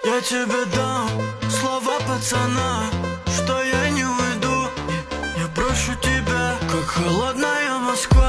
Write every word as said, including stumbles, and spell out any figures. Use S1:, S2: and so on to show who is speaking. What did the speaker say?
S1: Я тебе дам слова пацана, что я не уйду. Я брошу тебя, как холодная Москва.